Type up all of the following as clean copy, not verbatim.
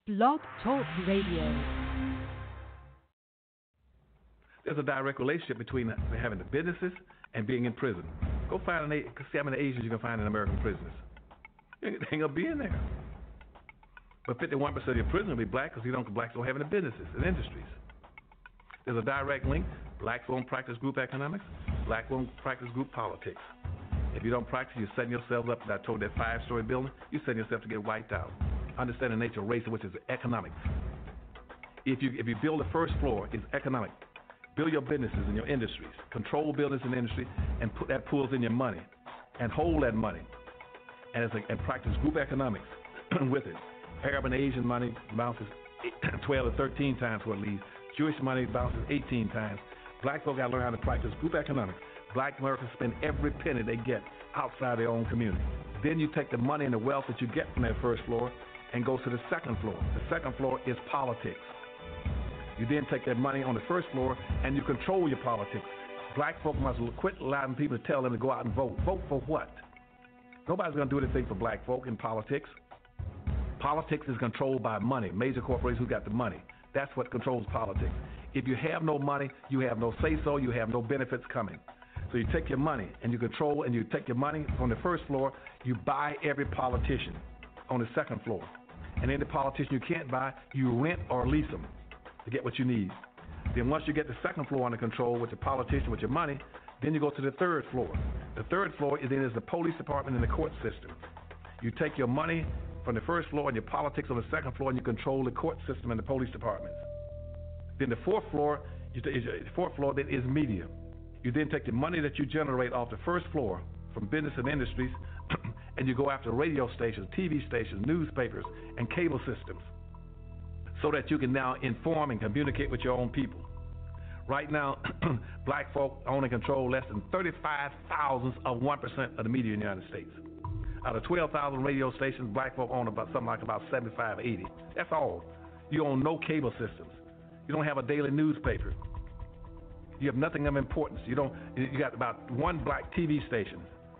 Blog Talk Radio. There's a direct relationship between having the businesses and being in prison. Go find see how many Asians you can find in American prisons. They ain't gonna be in there. But 51% of your prisoners will be black because blacks don't have any businesses and industries. There's a direct link. Blacks won't practice group economics. Blacks won't practice group politics. If you don't practice, you're setting yourself up. I told that 5-story building, you're setting yourself to get wiped out. Understand the nature of race, which is economics. If you build the first floor, it's economic. Build your businesses and your industries. Control business and industry, and put that pulls in your money, and hold that money, and practice group economics with it. Arab and Asian money bounces 12 to 13 times what it leaves. Jewish money bounces 18 times. Black folk got to learn how to practice group economics. Black Americans spend every penny they get outside their own community. Then you take the money and the wealth that you get from that first floor and go to the second floor. The second floor is politics. You then take that money on the first floor and you control your politics. Black folk must quit allowing people to tell them to go out and vote. Vote for what? Nobody's going to do anything for black folk in politics. Politics is controlled by money. Major corporations who got the money. That's what controls politics. If you have no money, you have no say-so, you have no benefits coming. So you take your money and you control, and you take your money on the first floor, you buy every politician on the second floor. And any politician you can't buy, you rent or lease them to get what you need. Then once you get the second floor under control with the politician, with your money, then you go to the third floor. The third floor is the police department and the court system. You take your money from the first floor and your politics on the second floor, and you control the court system and the police departments. Then the fourth floor then is media. You then take the money that you generate off the first floor from business and industries, and you go after radio stations, TV stations, newspapers, and cable systems, so that you can now inform and communicate with your own people. Right now, black folk own and control less than 35 thousandths of 1% of the media in the United States. Out of 12,000 radio stations, black folk own about 75, 80. That's all. You own no cable systems. You don't have a daily newspaper. You have nothing of importance. You got about one black TV station.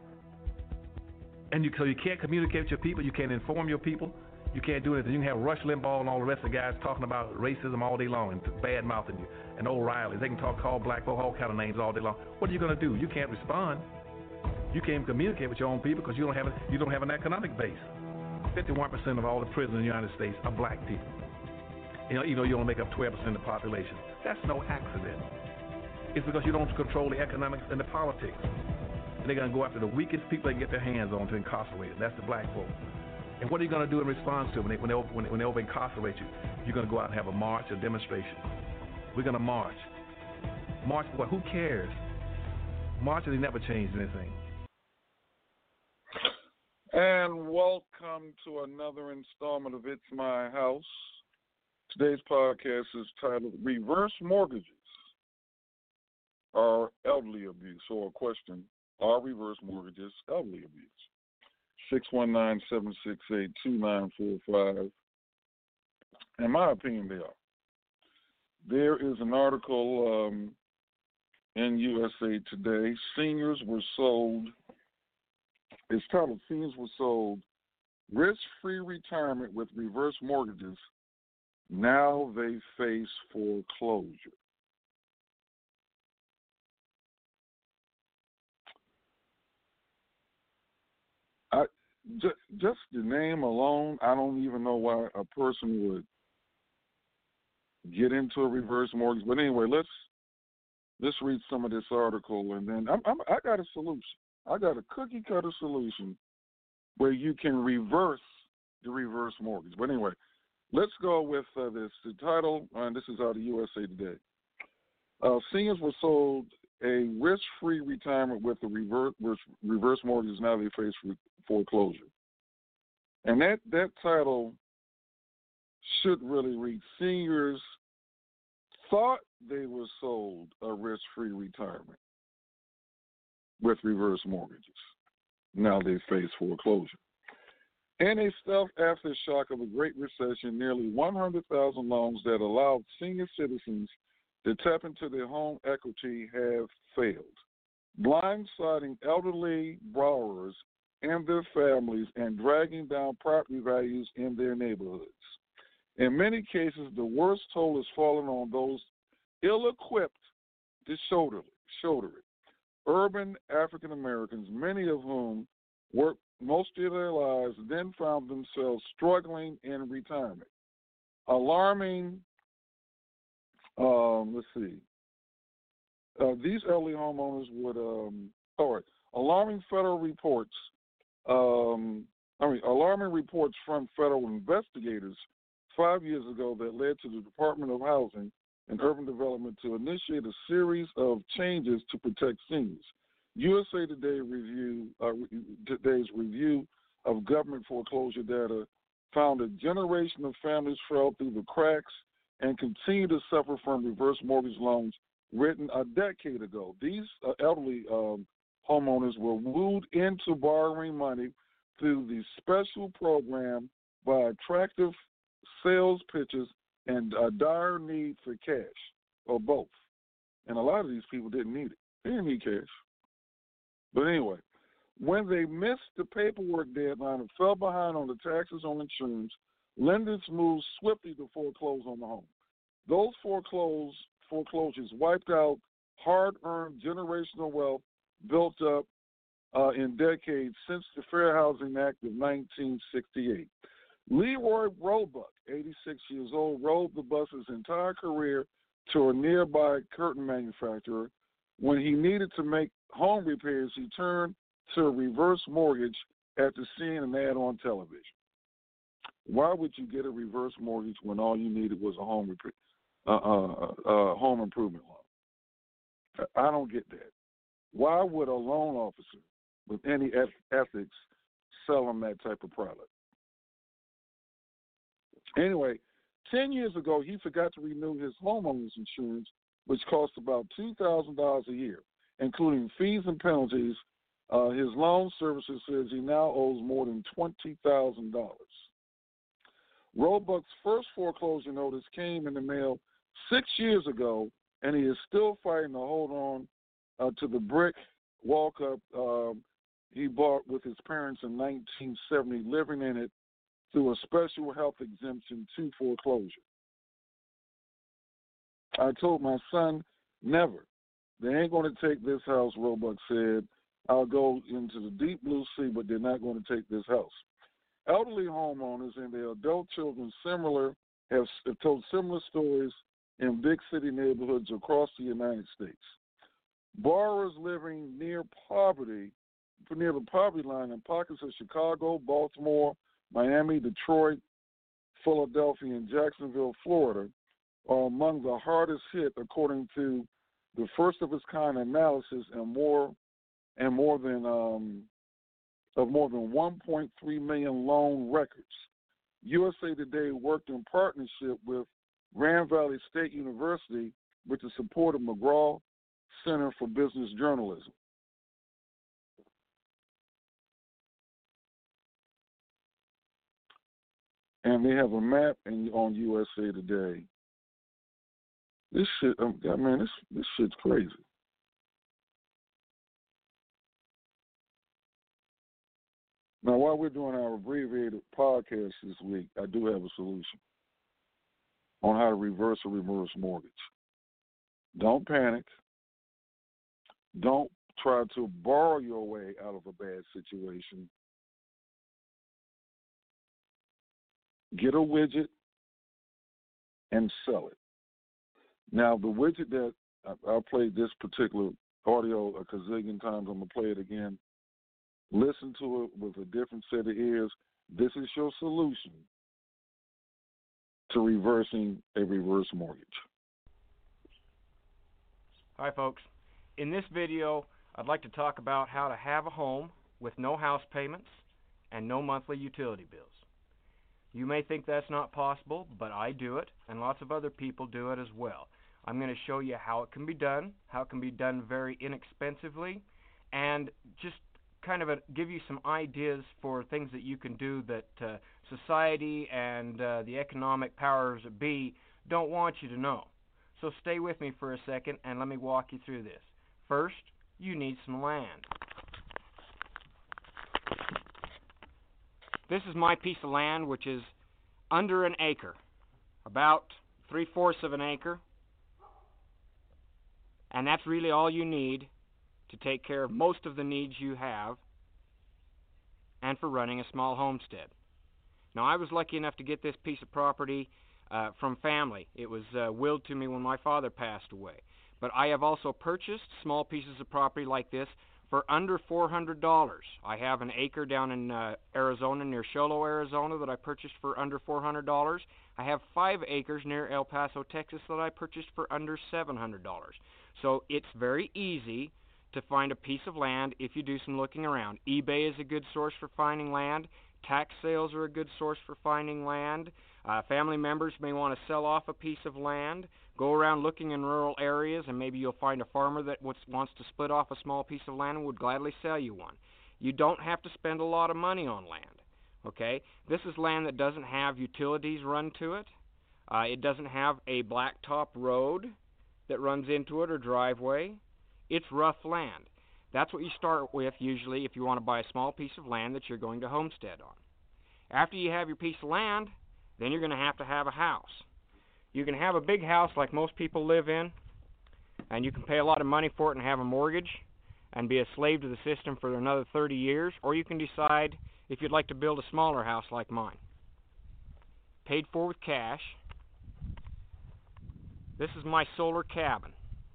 So you can't communicate with your people. You can't inform your people. You can't do anything. You can have Rush Limbaugh and all the rest of the guys talking about racism all day long and bad-mouthing you, and O'Reilly. They can call black folk all kind of names all day long. What are you going to do? You can't respond. You can't communicate with your own people because you don't have an economic base. 51% of all the prisoners in the United States are black people. You only make up 12% of the population. That's no accident. It's because you don't control the economics and the politics. And they're going to go after the weakest people they can get their hands on to incarcerate them. That's the black folk. And what are you going to do in response to them when they over incarcerate you? You're going to go out and have a march, a demonstration. We're going to march. March for what? Who cares? Marches, they never changed anything. And welcome to another installment of It's My House. Today's podcast is titled Reverse Mortgages Are Elderly Abuse, or a question, are reverse mortgages elderly abuse? 619-768-2945. In my opinion, they are. There is an article in USA Today. Seniors were sold, it's titled Seniors Were Sold Risk-Free Retirement with Reverse Mortgages. Now they face foreclosure. Just the name alone, I don't even know why a person would get into a reverse mortgage. But anyway, let's read some of this article, and then I got a solution. I got a cookie cutter solution where you can reverse the reverse mortgage. But anyway, let's go with this. The title, and this is out of USA Today. Seniors were sold a risk-free retirement with a reverse mortgage. Now they face foreclosure. And that title should really read, Seniors thought they were sold a risk-free retirement with reverse mortgages. Now they face foreclosure. In a stealth aftershock of a Great Recession, nearly 100,000 loans that allowed senior citizens to tap into their home equity have failed, blindsiding elderly borrowers and their families and dragging down property values in their neighborhoods. In many cases, the worst toll is falling on those ill-equipped to shoulder it. Urban African Americans, many of whom worked most of their lives, then found themselves struggling in retirement. Alarming, these elderly homeowners would, alarming federal reports, alarming reports from federal investigators 5 years ago that led to the Department of Housing and Urban Development to initiate a series of changes to protect seniors. USA Today today's review of government foreclosure data found a generation of families fell through the cracks and continue to suffer from reverse mortgage loans written a decade ago. These elderly homeowners were wooed into borrowing money through the special program by attractive sales pitches and a dire need for cash, or both. And a lot of these people didn't need it. They didn't need cash. But anyway, when they missed the paperwork deadline and fell behind on the taxes on insurance, lenders moved swiftly to foreclose on the home. Those foreclosures wiped out hard-earned generational wealth built up in decades since the Fair Housing Act of 1968. Leroy Roebuck, 86 years old, rode the bus his entire career to a nearby curtain manufacturer. When he needed to make home repairs, he turned to a reverse mortgage after seeing an ad on television. Why would you get a reverse mortgage when all you needed was a home improvement loan? I don't get that. Why would a loan officer with any ethics sell them that type of product? Anyway, 10 years ago, he forgot to renew his homeowner's insurance, which cost about $2,000 a year, including fees and penalties. His loan servicer says he now owes more than $20,000. Roebuck's first foreclosure notice came in the mail 6 years ago, and he is still fighting to hold on to the brick walk-up he bought with his parents in 1970, living in it through a special health exemption to foreclosure. I told my son, never. They ain't going to take this house, Roebuck said. I'll go into the deep blue sea, but they're not going to take this house. Elderly homeowners and their adult children have told similar stories in big city neighborhoods across the United States. Borrowers living near the poverty line in pockets of Chicago, Baltimore, Miami, Detroit, Philadelphia, and Jacksonville, Florida, are among the hardest hit, according to the first of its kind analysis of more than 1.3 million loan records. USA Today worked in partnership with Grand Valley State University with the support of McGraw Center for Business Journalism. And they have a map on USA Today. This shit, this shit's crazy. Now, while we're doing our abbreviated podcast this week, I do have a solution on how to reverse a reverse mortgage. Don't panic. Don't try to borrow your way out of a bad situation. Get a widget and sell it. Now, the widget that I played this particular audio a gazillion times, I'm going to play it again. Listen to it with a different set of ears. This is your solution to reversing a reverse mortgage. Hi, folks. In this video, I'd like to talk about how to have a home with no house payments and no monthly utility bills. You may think that's not possible, but I do it, and lots of other people do it as well. I'm going to show you how it can be done very inexpensively, and just kind of give you some ideas for things that you can do that society and the economic powers that be don't want you to know. So stay with me for a second and let me walk you through this. First, you need some land. This is my piece of land, which is under an acre. about 3/4 of an acre, and that's really all you need to take care of most of the needs you have and for running a small homestead. Now, I was lucky enough to get this piece of property from family. It was willed to me when my father passed away. But I have also purchased small pieces of property like this for under $400. I have an acre down in Arizona, near Sholo, Arizona, that I purchased for under $400. I have 5 acres near El Paso, Texas, that I purchased for under $700. So it's very easy to find a piece of land if you do some looking around. eBay is a good source for finding land. Tax sales are a good source for finding land. Family members may want to sell off a piece of land. Go around looking in rural areas, and maybe you'll find a farmer that wants to split off a small piece of land and would gladly sell you one. You don't have to spend a lot of money on land, okay? This is land that doesn't have utilities run to it. It doesn't have a blacktop road that runs into it or driveway. It's rough land. That's what you start with usually if you want to buy a small piece of land that you're going to homestead on. After you have your piece of land, then you're going to have a house. You can have a big house like most people live in, and you can pay a lot of money for it and have a mortgage and be a slave to the system for another 30 years, or you can decide if you'd like to build a smaller house like mine. Paid for with cash. This is my solar cabin.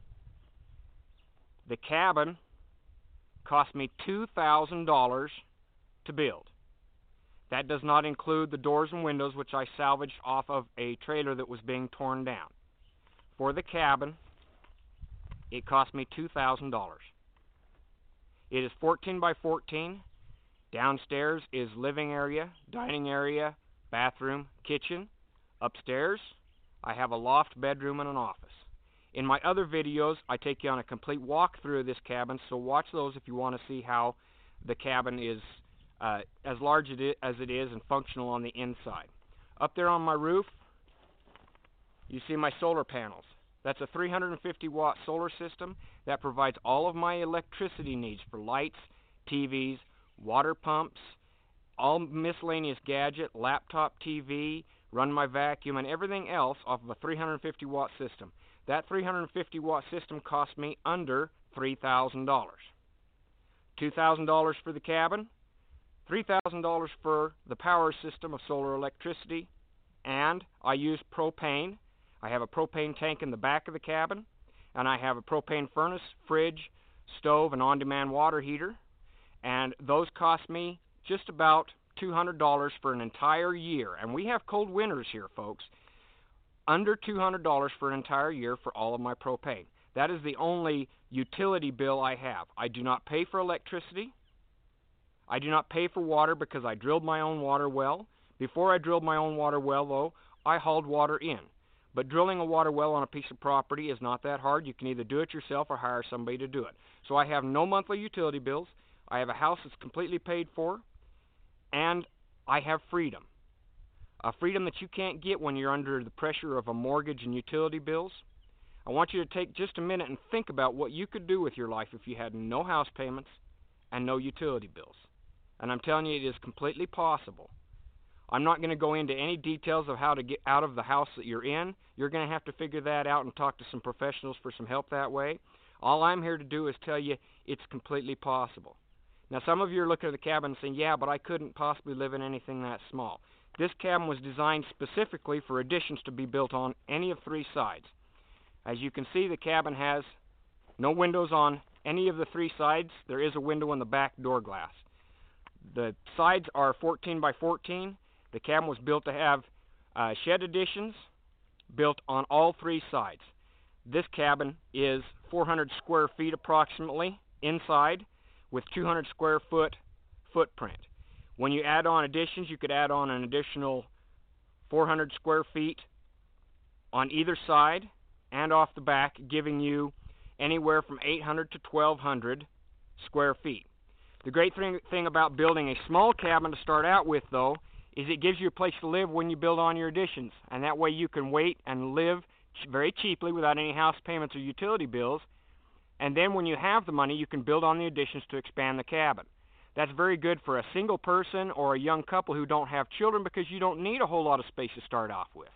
The cabin cost me $2,000 to build. That does not include the doors and windows, which I salvaged off of a trailer that was being torn down. For the cabin, it cost me $2,000. It is 14 by 14. Downstairs is living area, dining area, bathroom, kitchen. Upstairs, I have a loft, bedroom, and an office. In my other videos, I take you on a complete walkthrough of this cabin, so watch those if you want to see how the cabin is as large as it is and functional on the inside. Up there on my roof, you see my solar panels. That's a 350-watt solar system that provides all of my electricity needs for lights, TVs, water pumps, all miscellaneous gadget, laptop TV, run my vacuum, and everything else off of a 350-watt system. That 350-watt system cost me under $3,000. $2,000 for the cabin, $3,000 for the power system of solar electricity, and I use propane. I have a propane tank in the back of the cabin, and I have a propane furnace, fridge, stove, and on-demand water heater, and those cost me just about $200 for an entire year. And we have cold winters here, folks. Under $200 for an entire year for all of my propane. That is the only utility bill I have. I do not pay for electricity. I do not pay for water because I drilled my own water well. Before I drilled my own water well, though, I hauled water in. But drilling a water well on a piece of property is not that hard. You can either do it yourself or hire somebody to do it. So I have no monthly utility bills. I have a house that's completely paid for, and I have freedom. A freedom that you can't get when you're under the pressure of a mortgage and utility bills. I want you to take just a minute and think about what you could do with your life if you had no house payments and no utility bills. And I'm telling you, it is completely possible. I'm not going to go into any details of how to get out of the house that you're in. You're going to have to figure that out and talk to some professionals for some help that way. All I'm here to do is tell you it's completely possible. Now, some of you are looking at the cabin and saying, yeah, but I couldn't possibly live in anything that small. This cabin was designed specifically for additions to be built on any of 3 sides. As you can see, the cabin has no windows on any of the 3 sides. There is a window in the back door glass. The sides are 14 by 14. The cabin was built to have shed additions built on all 3 sides. This cabin is 400 square feet approximately inside with 200 square foot footprint. When you add on additions, you could add on an additional 400 square feet on either side and off the back, giving you anywhere from 800 to 1,200 square feet. The great thing about building a small cabin to start out with, though, is it gives you a place to live when you build on your additions. And that way you can wait and live very cheaply without any house payments or utility bills. And then when you have the money, you can build on the additions to expand the cabin. That's very good for a single person or a young couple who don't have children because you don't need a whole lot of space to start off with.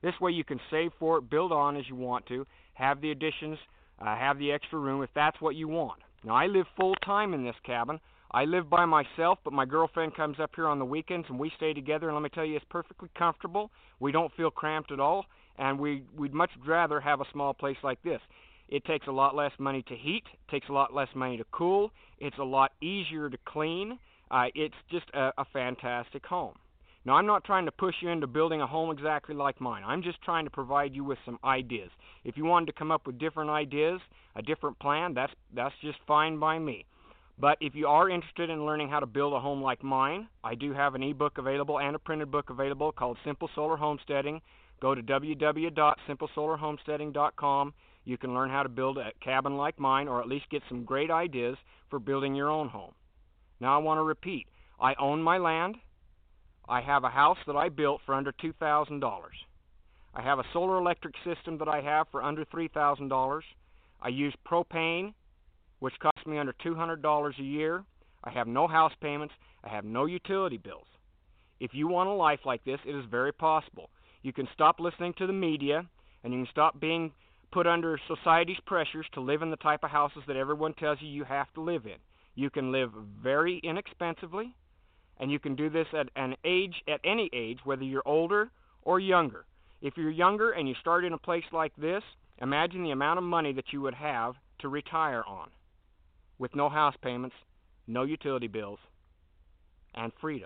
This way you can save for it, build on as you want to, have the additions, have the extra room if that's what you want. Now, I live full-time in this cabin. I live by myself, but my girlfriend comes up here on the weekends, and we stay together, and let me tell you, it's perfectly comfortable. We don't feel cramped at all, and we'd much rather have a small place like this. It takes a lot less money to heat, takes a lot less money to cool, it's a lot easier to clean. It's just a fantastic home. Now, I'm not trying to push you into building a home exactly like mine. I'm just trying to provide you with some ideas. If you wanted to come up with different ideas, a different plan, that's just fine by me. But if you are interested in learning how to build a home like mine, I do have an ebook available and a printed book available called Simple Solar Homesteading. Go to www.simplesolarhomesteading.com. You can learn how to build a cabin like mine, or at least get some great ideas for building your own home. Now, I want to repeat. I own my land. I have a house that I built for under $2,000. I have a solar electric system that I have for under $3,000. I use propane, which costs me under $200 a year. I have no house payments. I have no utility bills. If you want a life like this, it is very possible. You can stop listening to the media, and you can stop being put under society's pressures to live in the type of houses that everyone tells you have to live in. You can live very inexpensively, and you can do this at any age, whether you're older or younger. If you're younger and you start in a place like this, imagine the amount of money that you would have to retire on, with no house payments, no utility bills, and freedom.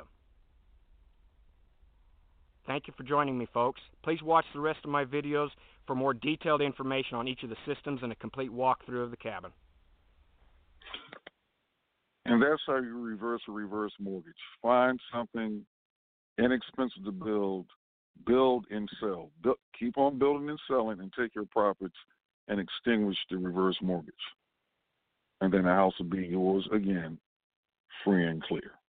Thank you for joining me, folks. Please watch the rest of my videos for more detailed information on each of the systems and a complete walkthrough of the cabin. And that's how you reverse a reverse mortgage. Find something inexpensive to build and sell. Keep on building and selling, and take your profits and extinguish the reverse mortgage. And then the house will be yours again, free and clear.